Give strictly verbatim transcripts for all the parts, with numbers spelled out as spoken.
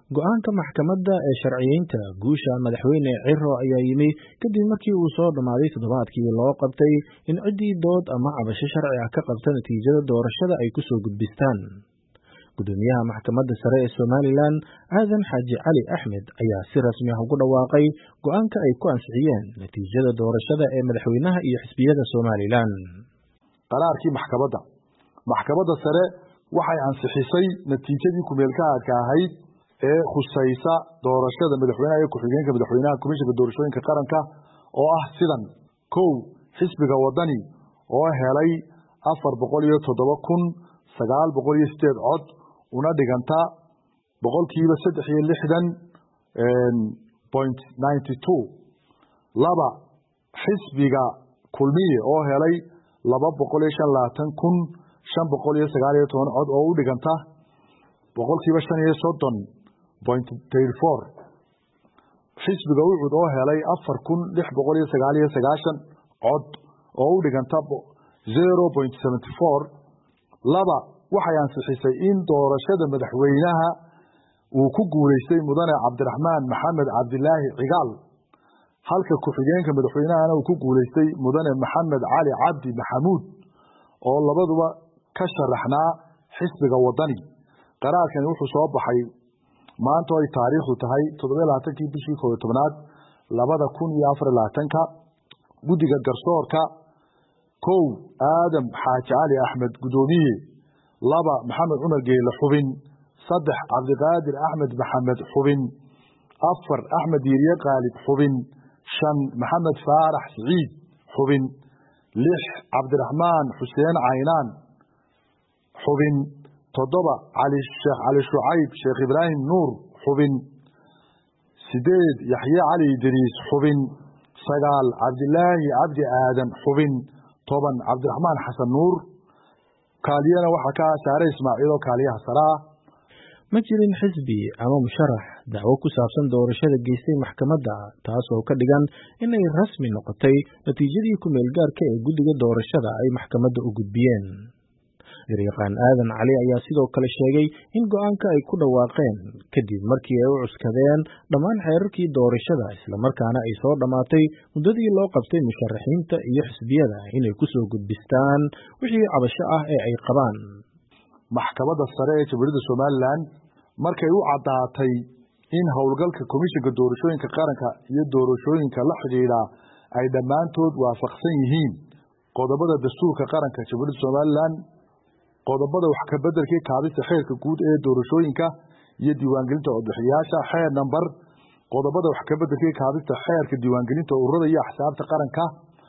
Go'aanka maxkamadda ee sharciyeynta guusha madaxweyne Ciro ayaa yimi kadib markii uu soo dhamaaday toddobaadkii loo qabtay in ciddii dood ama cabasho sharci ah ka qabta natiijada doorashada ay ku soo gudbistaan. Gudoomiyaha maxkamadda sare ee Somaliland Aadan Xaaji Cali Axmed ayaa si rasmi ah ugu dhawaaqay go'aanka ay ku ansixiyeen natiijada doorashada ee madaxweynaha iyo xisbiyada Somaliland. Qaraarkii maxkamadda maxkamadda sare waxay ansixisay natiijadii ku meelkaadka ahayd ee khusaysa doorashada madaxweynaha iyo ku-xigeenka madaxweynaha komishanka doorashooyinka qaranka oo ah sidan: kow xisbiga wadani oo helay afar boqol iyo toddoba kun sagaal boqol iyo sideed cod una dhiganta boqolkiiba saddex iyo lixdan point ninety two. laba xisbiga kulmiye oo helay laba boqol iyo shan labaatan kun shan boqol iyo sagaal iyo toban cod oo u dhiganta boqolkiiba shan iyo soddon point thirty four. xisbiga ucud oo helay afar kun lix boqol iyo sagaal iyo sagaashan cod oo u dhiganta zero point seventy four. laba waxay ansixisay in doorashada madaxweynaha uu ku guuleystay mudane cabdiraxmaan maxamed cabdilaahi cigaal, halka ku-xigeenka madaxweynahana uu ku guuleystay mudane maxamed cali cabdi maxamuud oo labaduba ka sharaxnaa xisbiga wadani. qaraarkani wuxuu soo baxay maanta oo ay taariikhdu tahay toddoba iyo labaatankii bishii koob iyo tobnaad labada kun iyo afar iyo labaatanka. guddiga garsoorka: kow Aadan Xaaji Cali Axmed gudoomiye, laba Maxamed Cumar Geele xubin, saddex Cabdiqaadir Axmed Maxamed xubin, afar Axmed Yiriye Qaalib xubin, shan Maxamed Faarax Siciid xubin, lix Cabdiraxmaan Xuseen Caynaan xubin, toddoba cali sheekh cali shucayb sheekh ibraahim nuur xubin, sideed yaxye cali idriis xubin, sagaal cabdilaahi cabdi aadan xubin, toban cabdiraxmaan xasan nuur. kaaliyana waxaa ka saaray ismaaciil oo kaaliyaha saraa. ma jirin xisbi ama musharax dacwo ku saabsan doorashada geystay maxkamadda, taasoo ka dhigan inay rasmi noqotay natiijadii ku meelgaarka ee guddiga doorashada ay maxkamadda u gudbiyeen. Garyaqaan Aadan Cali ayaa sidoo kale sheegay in go'aanka ay ku dhawaaqeen kadib markii ay u cuskadeen dhammaan xeerarkii doorashada islamarkaana ay soo dhammaatay muddadii loo qabtay musharaxiinta iyo xisbiyada inay ku soo gudbistaan wixii cabasho ah ee ay qabaan. Maxkamadda sare ee Jamhuuriyadda Somaliland markay u caddaatay in howlgalka komishanka doorashooyinka qaranka iyo doorashooyinka la xidhiidha ay dhammaantood waafaqsan yihiin qodobada dastuurka qaranka Jamhuuriyadda Somaliland, qodobada wax ka bedelkii kaabista xeerka guud ee doorashooyinka iyo diiwaangelinta codbixiyayaasha xeer number, qodobada wax ka bedelkii kaabista xeerka diiwaangelinta ururada iyo axsaabta qaranka,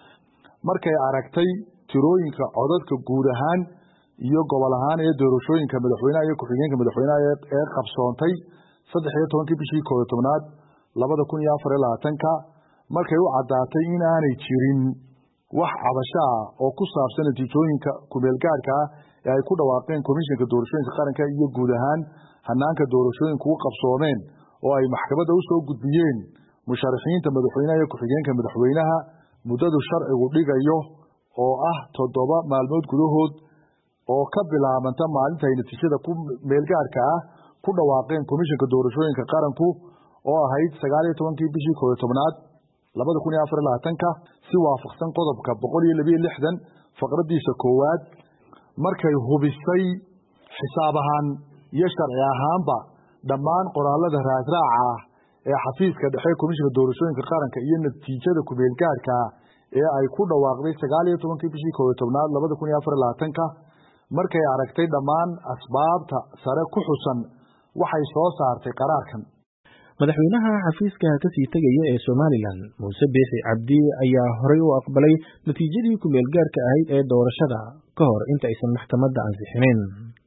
markay aragtay tirooyinka codadka guud ahaan iyo gobol ahaan ee doorashooyinka madaxweynaha iyo ku-xigeenka madaxweynaha ee qabsoontay saddex iyo tobankii bishii koob iyo tobnaad labada kun iyo afar iyo labaatanka, markay u caddaatay in aanay jirin wax cabasho ah oo ku saabsan natiijooyinka ku-meelgaarka ah ee ay ku dhawaaqeen komishanka doorashooyinka qaranka iyo guud ahaan hanaanka doorashooyinku u qabsoomeen oo ay maxkamadda u soo gudbiyeen musharaxiinta madaxweynaha iyo ku-xigeenka madaxweynaha muddadu sharcigu dhigayo oo ah toddoba maalmood gudahood oo ka bilaabanta maalinta ay natiijada ku meelgaarka ah ku dhawaaqeen komishanka doorashooyinka qaranku oo ahayd sagaal iyo tobankii bishii koob iyo tobnaad labada kun iyo afar iyo labaatanka, si waafaqsan qodobka boqol iyo laba iyo lixdan faqradiisa koowaad, markay hubisay xisaab ahaan iyo sharci ahaanba dhammaan qoraalada raasraaca ah ee xafiiska dhexe komishanka doorashooyinka qaranka iyo natiijada ku-meelgaarka ah ee ay ku dhawaaqday sagaal iyo tobankii bishii koob iyo tobnaad labada kun iyo afar iyo labaatanka, markay aragtay dhammaan asbaabta sare ku xusan, waxay soo saartay qaraarkan. Madaxweynaha xafiiska ka sii tegaya ee Somaliland Muuse Biixi Cabdi ayaa horey u aqbalay natiijadii ku meelgaarka ahayd ee doorashada ka hor inta aysan maxkamadda ansixinin.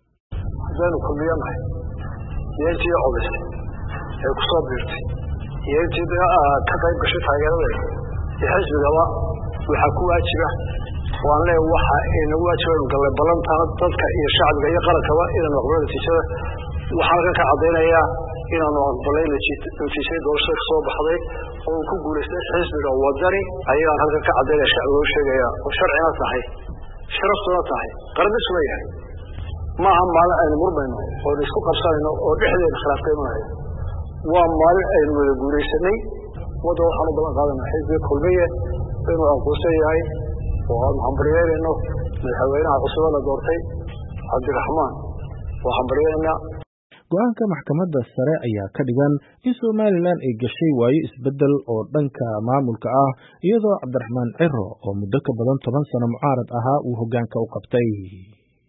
hadaynu kulmiyanahay yeelkii codis ee ku soo biirtay yeelkii ka qayb gashay taageeradeeda iyo xisbigaba waxaa ku waajiba waan leeyahay waxa inagu waajiba galay ballantaa dadka iyo shacbiga iyo qarankaba inaan aqbalno natiijada. waxaan ka cadeynayaa inaanu aqbalay natiijada doorashada ka soo baxday oo ku guuleystay xisbiga wadani, ayaan halkan ka cadeynaya shacbiga u sheegaya oo sharcina tahay sharaftuna tahay qarankiisuna yahay. maaha maalin aynu murmayno oo isku qabsanayno oo dhexdeeda khilaaf ka imanayo. waa maalin aynu wada guuraysanay wadda waxaan u balan qaadanaa xisbiga kulmiye inuu aqoonsan yahay oo aan hambalyeynayno madaxweynaha cusub la doortay cabdiraxmaan waa hambalyeynayna. go-aanka maxkamadda sare ayaa ka dhigan in Somaliland ay gashay waayo isbedel oo dhanka maamulka ah iyadoo Cabdiraxmaan Ciro oo muddo ka badan toban sano mucaarad ahaa uu hoggaanka u qabtay.